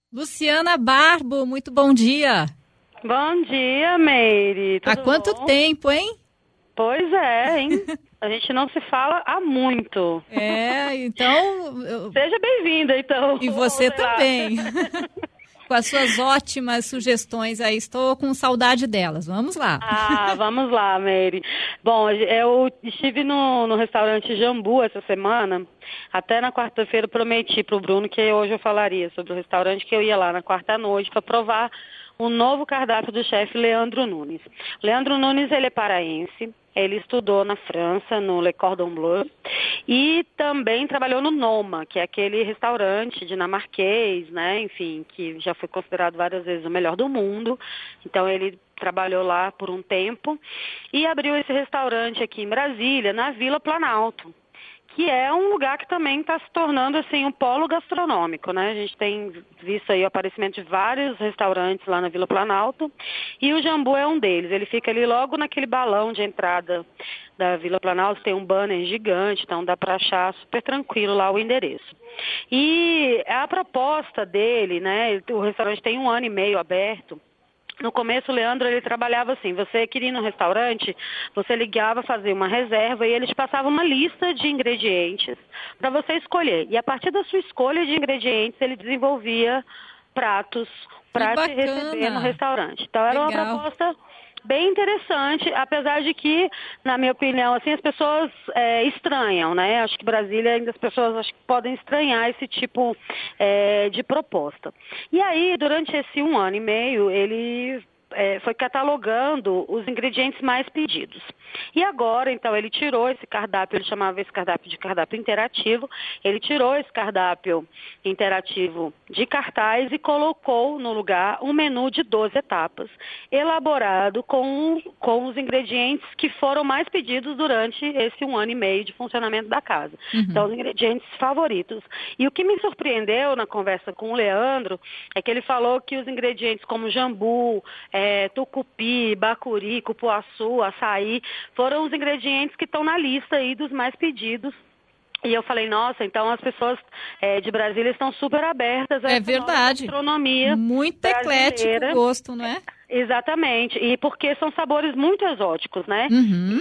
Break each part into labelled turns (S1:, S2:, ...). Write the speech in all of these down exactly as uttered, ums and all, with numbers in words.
S1: Luciana Barbo, muito bom dia.
S2: Bom dia, Meire. Tudo
S1: Há quanto
S2: bom?
S1: tempo, hein?
S2: Pois é, hein? A gente não se fala há muito.
S1: É, então... eu-
S2: Seja bem-vinda, então.
S1: E você
S2: Ou sei lá.
S1: também. Com as suas ótimas sugestões aí, estou com saudade delas. Vamos lá.
S2: Ah, vamos lá, Meire. Bom, eu estive no, no restaurante Jambu essa semana. Até na quarta-feira prometi para o Bruno que hoje eu falaria sobre o restaurante, que eu ia lá na quarta noite para provar o novo cardápio do chefe Leandro Nunes. Leandro Nunes, ele é paraense. Ele estudou na França, no Le Cordon Bleu, e também trabalhou no Noma, que é aquele restaurante dinamarquês, né, enfim, que já foi considerado várias vezes o melhor do mundo. Então ele trabalhou lá por um tempo e abriu esse restaurante aqui em Brasília, na Vila Planalto, que é um lugar que também está se tornando assim um polo gastronômico, né? A gente tem visto aí o aparecimento de vários restaurantes lá na Vila Planalto e o Jambu é um deles. Ele fica ali logo naquele balão de entrada da Vila Planalto, tem um banner gigante, então dá para achar super tranquilo lá o endereço. E a proposta dele, né? O restaurante tem um ano e meio aberto. No começo, o Leandro, ele trabalhava assim, você queria ir no restaurante, você ligava, fazia uma reserva e eles passavam uma lista de ingredientes para você escolher. E a partir da sua escolha de ingredientes, ele desenvolvia pratos para te receber no restaurante. Então, era uma
S1: Legal.
S2: proposta bem interessante, apesar de que, na minha opinião, assim, as pessoas é, estranham, né? Acho que Brasília ainda as pessoas acho que podem estranhar esse tipo é, de proposta. E aí, durante esse um ano e meio, ele é, foi catalogando os ingredientes mais pedidos. E agora, então, ele tirou esse cardápio, ele chamava esse cardápio de cardápio interativo, ele tirou esse cardápio interativo de cartaz e colocou no lugar um menu de doze etapas, elaborado com, com os ingredientes que foram mais pedidos durante esse um ano e meio de funcionamento da casa.
S1: Uhum.
S2: Então, os ingredientes favoritos. E o que me surpreendeu na conversa com o Leandro é que ele falou que os ingredientes como jambu, é, tucupi, bacuri, cupuaçu, açaí, foram os ingredientes que estão na lista aí dos mais pedidos. E eu falei, nossa, então as pessoas é, de Brasília estão super abertas a
S1: É
S2: essa nova
S1: verdade.
S2: gastronomia
S1: Muito eclético
S2: brasileira.
S1: o gosto, não é?
S2: Exatamente, e porque são sabores muito exóticos, né?
S1: Uhum.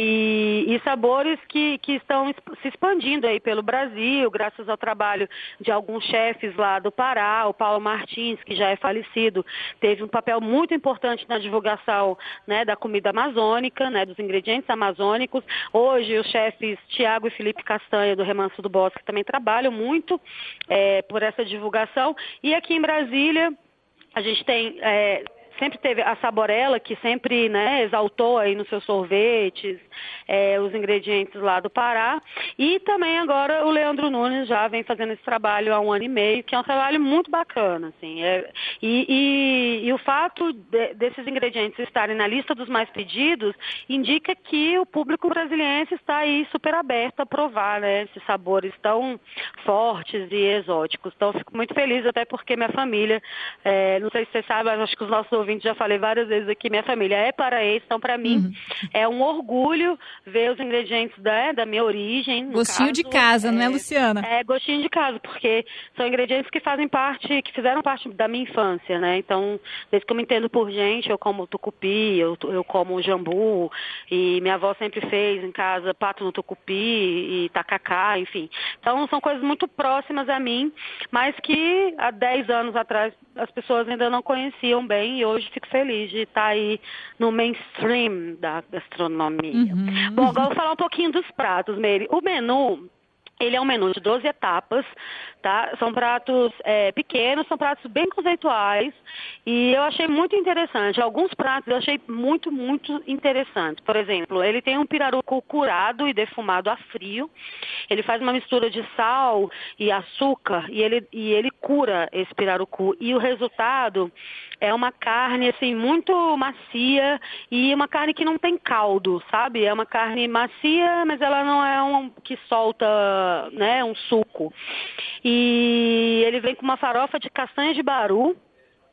S2: E, e sabores que, que estão se expandindo aí pelo Brasil, graças ao trabalho de alguns chefes lá do Pará. O Paulo Martins, que já é falecido, teve um papel muito importante na divulgação, né, da comida amazônica, né, dos ingredientes amazônicos. Hoje os chefes Tiago e Felipe Castanha, do Remanso do Bosque, também trabalham muito é, por essa divulgação. E aqui em Brasília, a gente tem... É, sempre teve a Saborella, que sempre, né, exaltou aí nos seus sorvetes é, os ingredientes lá do Pará. E também agora o Leandro Nunes já vem fazendo esse trabalho há um ano e meio, que é um trabalho muito bacana, assim. É, e, e, e o fato de, desses ingredientes estarem na lista dos mais pedidos indica que o público brasiliense está aí super aberto a provar, né, esses sabores tão fortes e exóticos. Então, eu fico muito feliz, até porque minha família, é, não sei se você sabe, mas acho que os nossos ouvintes já falei várias vezes aqui, minha família é paraense, então para mim
S1: Uhum.
S2: é um orgulho ver os ingredientes da, da minha origem. No
S1: Gostinho
S2: caso,
S1: de casa,
S2: é,
S1: não é, Luciana?
S2: É, gostinho de casa, porque são ingredientes que fazem parte, que fizeram parte da minha infância, né? Então, desde que eu me entendo por gente, eu como tucupi, eu, eu como jambu, e minha avó sempre fez em casa pato no tucupi e tacacá, enfim. Então, são coisas muito próximas a mim, mas que há dez anos atrás as pessoas ainda não conheciam bem, e hoje fico feliz de estar aí no mainstream da gastronomia.
S1: Uhum.
S2: Bom, agora eu vou falar um pouquinho dos pratos, Meire. O menu, ele é um menu de doze etapas, tá? São pratos é, pequenos, são pratos bem conceituais, e eu achei muito interessante. Alguns pratos eu achei muito, muito interessantes. Por exemplo, ele tem um pirarucu curado e defumado a frio. Ele faz uma mistura de sal e açúcar, e ele, e ele cura esse pirarucu. E o resultado é uma carne, assim, muito macia, e uma carne que não tem caldo, sabe? É uma carne macia, mas ela não é um que solta, né, um suco. E ele vem com uma farofa de castanha de baru,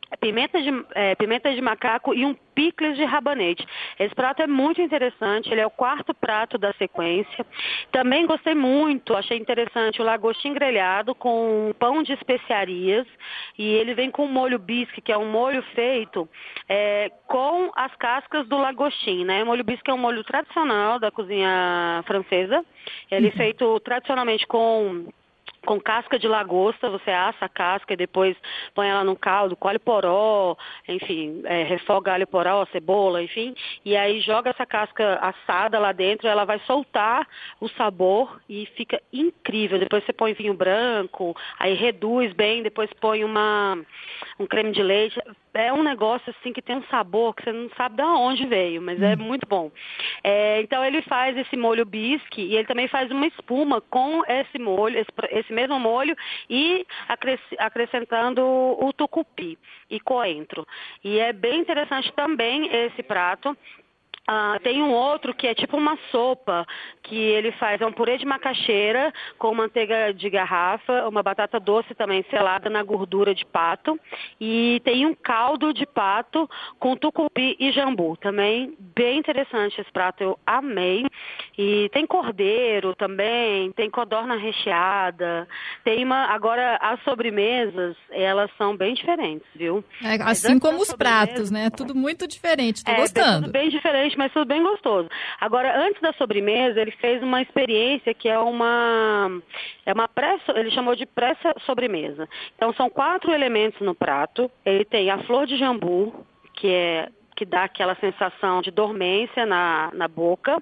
S2: pimenta de, é, pimenta de macaco e um picles de rabanete. Esse prato é muito interessante, ele é o quarto prato da sequência. Também gostei muito, achei interessante o lagostim grelhado com pão de especiarias, e ele vem com molho bisque, que é um molho feito é, com as cascas do lagostim, né? O molho bisque é um molho tradicional da cozinha francesa, ele é feito tradicionalmente com... com casca de lagosta, você assa a casca e depois põe ela no caldo, com alho poró, enfim, é, refoga alho poró, cebola, enfim, e aí joga essa casca assada lá dentro, ela vai soltar o sabor e fica incrível. Depois você põe vinho branco, aí reduz bem, depois põe uma, um creme de leite. É um negócio assim que tem um sabor que você não sabe de onde veio, mas é muito bom. É, então ele faz esse molho bisque e ele também faz uma espuma com esse molho, esse, esse mesmo molho, e acrescentando o tucupi e coentro. E é bem interessante também esse prato. Ah, tem um outro que é tipo uma sopa, que ele faz, é um purê de macaxeira com manteiga de garrafa, uma batata doce também selada na gordura de pato, e tem um caldo de pato com tucupi e jambu, também bem interessante esse prato, eu amei. E tem cordeiro também, tem codorna recheada, tem uma, agora as sobremesas, elas são bem diferentes, viu?
S1: É, assim como os pratos, né? Tudo muito diferente, tô
S2: é,
S1: gostando.
S2: Tudo bem diferente, mas tudo bem gostoso. Agora, antes da sobremesa, ele fez uma experiência que é uma, é uma pré, ele chamou de pré-sobremesa. Então, são quatro elementos no prato. Ele tem a flor de jambu, que é que dá aquela sensação de dormência na, na boca,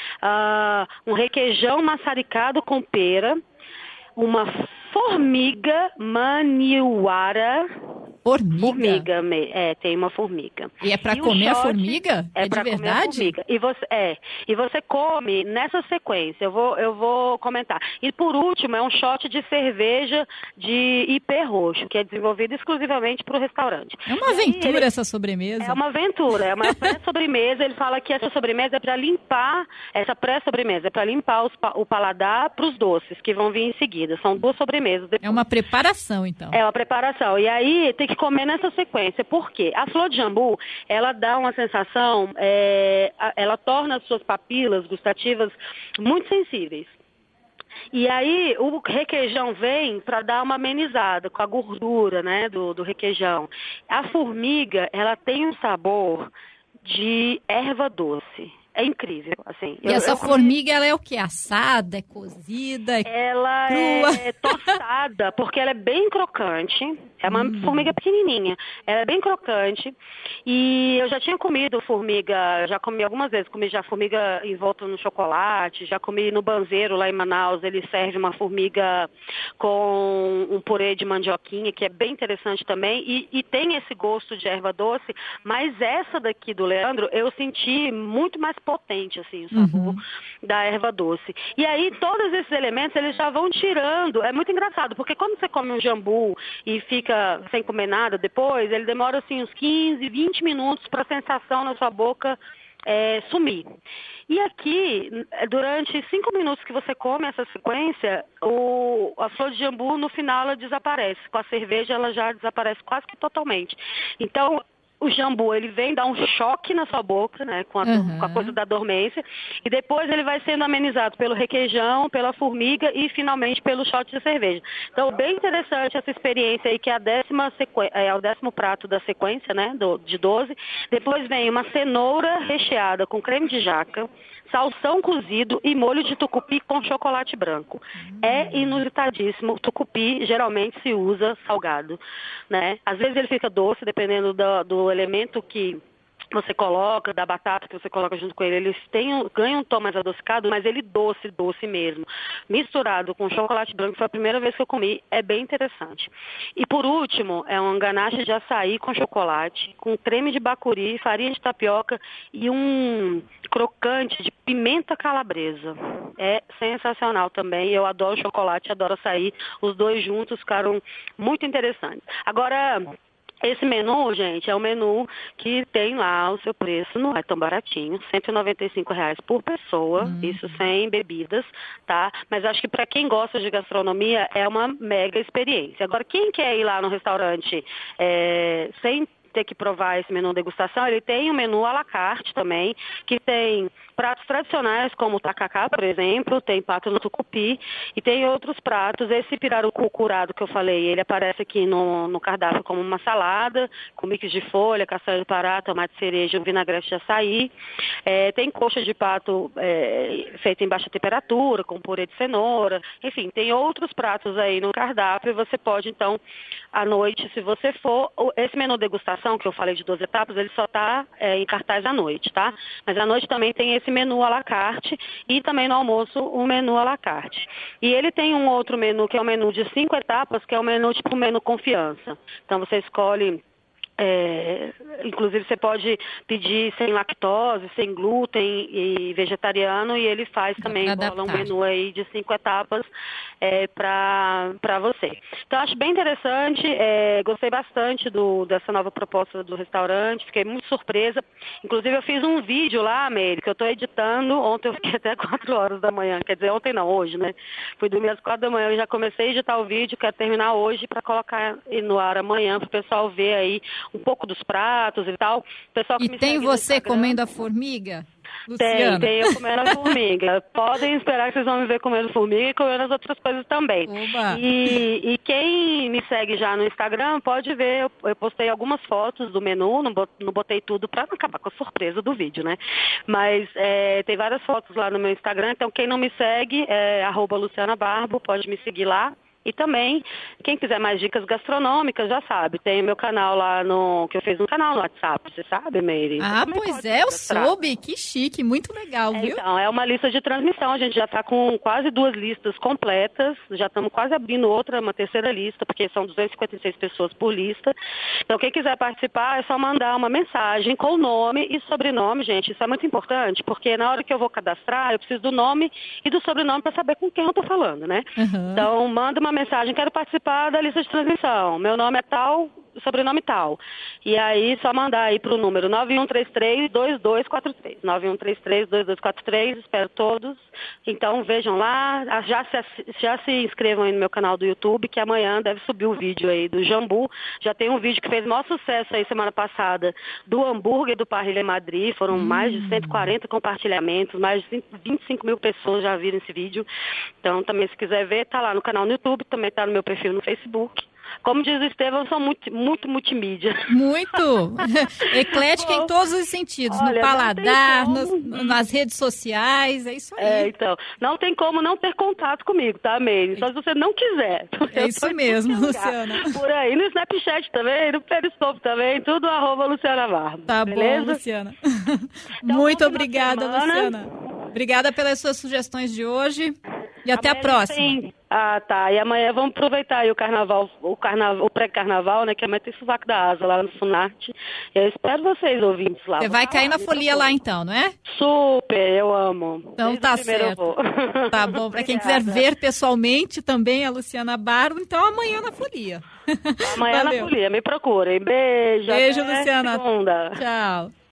S2: uh, um requeijão maçaricado com pera, uma formiga maniuara.
S1: Formiga?
S2: Formiga, é, tem uma formiga.
S1: E é para comer a formiga?
S2: É,
S1: é
S2: para
S1: de
S2: comer
S1: verdade?
S2: a formiga. E você, é, e você come nessa sequência, eu vou, eu vou comentar. E por último, é um shot de cerveja de ipê roxo, que é desenvolvido exclusivamente para o restaurante.
S1: É uma aventura ele, essa sobremesa.
S2: É uma aventura, é uma pré-sobremesa. Ele fala que essa sobremesa é para limpar, essa pré-sobremesa é para limpar os, o paladar para os doces, que vão vir em seguida. São duas sobremesas. Depois.
S1: É uma preparação, então.
S2: É uma preparação. E aí tem que comer nessa sequência. Por quê? A flor de jambu, ela dá uma sensação, é, ela torna as suas papilas gustativas muito sensíveis. E aí o requeijão vem para dar uma amenizada com a gordura, né, do, do requeijão. A formiga, ela tem um sabor de erva doce. É incrível, assim.
S1: E eu, essa eu formiga, ela é o quê? Assada, é cozida, é
S2: ela
S1: crua?
S2: É tostada, porque ela é bem crocante. É uma hum. formiga pequenininha. Ela é bem crocante. E eu já tinha comido formiga, já comi algumas vezes. Comi já formiga envolta no chocolate, já comi no Banzeiro, lá em Manaus. Ele serve uma formiga com um purê de mandioquinha, que é bem interessante também. E, e tem esse gosto de erva doce. Mas essa daqui do Leandro, eu senti muito mais potente, assim, o sabor uhum. da erva doce. E aí, todos esses elementos, eles já vão tirando. É muito engraçado, porque quando você come um jambu e fica sem comer nada depois, ele demora, assim, uns quinze, vinte minutos para a sensação na sua boca é, sumir. E aqui, durante cinco minutos que você come essa sequência, o, a flor de jambu, no final, ela desaparece. Com a cerveja, ela já desaparece quase que totalmente. Então, o jambu, ele vem dar um choque na sua boca, né, com a, uhum. com a coisa da dormência, e depois ele vai sendo amenizado pelo requeijão, pela formiga e, finalmente, pelo shot de cerveja. Então, bem interessante essa experiência aí, que é, a décima sequ... é o décimo prato da sequência, né, do, de doze. Depois vem uma cenoura recheada com creme de jaca, salsão cozido e molho de tucupi com chocolate branco. Hum. É inusitadíssimo. O tucupi geralmente se usa salgado, né? Às vezes ele fica doce, dependendo do, do elemento que você coloca, da batata que você coloca junto com ele, eles têm, ganham um tom mais adocicado, mas ele doce, doce mesmo. Misturado com chocolate branco, foi a primeira vez que eu comi, é bem interessante. E por último, é um ganache de açaí com chocolate, com creme de bacuri, farinha de tapioca e um crocante de pimenta calabresa. É sensacional também, eu adoro chocolate, adoro açaí, os dois juntos ficaram muito interessantes. Agora, Esse menu, gente, é um menu que tem lá o seu preço, não é tão baratinho, cento e noventa e cinco reais por pessoa, hum. isso sem bebidas, tá? Mas acho que para quem gosta de gastronomia é uma mega experiência. Agora, quem quer ir lá no restaurante é, sem ter que provar esse menu degustação, ele tem um menu à la carte também, que tem pratos tradicionais como o tacacá, por exemplo, tem pato no tucupi e tem outros pratos. Esse pirarucu curado que eu falei, ele aparece aqui no, no cardápio como uma salada, com mix de folha, castanha do Pará, tomate cereja, vinagrete de açaí. É, tem coxa de pato é, feita em baixa temperatura, com purê de cenoura. Enfim, tem outros pratos aí no cardápio e você pode, então, à noite, se você for... Esse menu degustação que eu falei de doze etapas, ele só está é, em cartaz à noite, tá? Mas à noite também tem esse menu à la carte e também no almoço um menu à la carte. E ele tem um outro menu que é o menu de cinco etapas, que é o menu tipo menu confiança. Então você escolhe... É, inclusive você pode pedir sem lactose, sem glúten e vegetariano, e ele faz também bola um menu aí de cinco etapas é, para você. Então acho bem interessante, é, gostei bastante do, dessa nova proposta do restaurante, fiquei muito surpresa. Inclusive eu fiz um vídeo lá, Meire, que eu estou editando, ontem eu fiquei até quatro horas da manhã, quer dizer, ontem não, hoje, né? Fui dormir às quatro da manhã, eu já comecei a editar o vídeo, quero terminar hoje para colocar no ar amanhã para o pessoal ver aí um pouco dos pratos e tal. Pessoal que
S1: e
S2: me
S1: tem você comendo a formiga? Luciana.
S2: Tem, tem eu comendo a formiga. Podem esperar que vocês vão me ver comendo formiga e comendo as outras coisas também. E, e quem me segue já no Instagram pode ver, eu, eu postei algumas fotos do menu, não, bot, não botei tudo para não acabar com a surpresa do vídeo, né? Mas é, tem várias fotos lá no meu Instagram, então quem não me segue é arroba Luciana Barbo, pode me seguir lá. E também, quem quiser mais dicas gastronômicas, já sabe, tem o meu canal lá no... que eu fiz um canal no WhatsApp, você sabe, Meire?
S1: Ah, pois é, eu soube, que chique, muito legal, viu?
S2: Então, é uma lista de transmissão, a gente já está com quase duas listas completas, já estamos quase abrindo outra, uma terceira lista, porque são duzentas e cinquenta e seis pessoas por lista. Então, quem quiser participar, é só mandar uma mensagem com o nome e sobrenome, gente, isso é muito importante, porque na hora que eu vou cadastrar, eu preciso do nome e do sobrenome para saber com quem eu estou falando, né? Uhum. Então, manda uma mensagem, quero participar da lista de transmissão, meu nome é tal, sobrenome tal. E aí, só mandar aí para o número nove um três três, dois dois quatro três. nove um três três, dois dois quatro três, espero todos. Então, vejam lá, já se, já se inscrevam aí no meu canal do YouTube, que amanhã deve subir o vídeo aí do Jambu. Já tem um vídeo que fez maior sucesso aí semana passada, do hambúrguer do Parrilha Madrid. Foram hum. mais de cento e quarenta compartilhamentos, mais de vinte e cinco mil pessoas já viram esse vídeo. Então, também, se quiser ver, tá lá no canal no YouTube, também tá no meu perfil no Facebook. Como diz o Estevão, são muito, muito multimídia.
S1: Muito! Eclética em todos os sentidos. Olha, no paladar, nos, nas redes sociais, é isso aí.
S2: É, então, não tem como não ter contato comigo, tá, Meire? Só se você não quiser.
S1: É isso mesmo, Luciana.
S2: Por aí, no Snapchat também, no Periscope também, tudo arroba Luciana Barbo.
S1: Tá beleza? Bom, Luciana. Então, muito obrigada, Luciana. Obrigada pelas suas sugestões de hoje. E até amanhã a próxima.
S2: Tem... Ah, tá. E amanhã vamos aproveitar aí o carnaval, o, carnaval, o pré-carnaval, né? Que amanhã tem Sovaco da Asa lá no Funarte. Eu espero vocês, ouvintes lá.
S1: Você vai cair na folia lá então, não é?
S2: Super, eu amo.
S1: Então Desde tá certo. Tá bom. Para quem quiser ver pessoalmente também a Luciana Barbo, então amanhã na folia.
S2: Amanhã Valeu. Na folia, me procurem. Beijo.
S1: Beijo,
S2: até
S1: Luciana.
S2: Segunda.
S1: Tchau.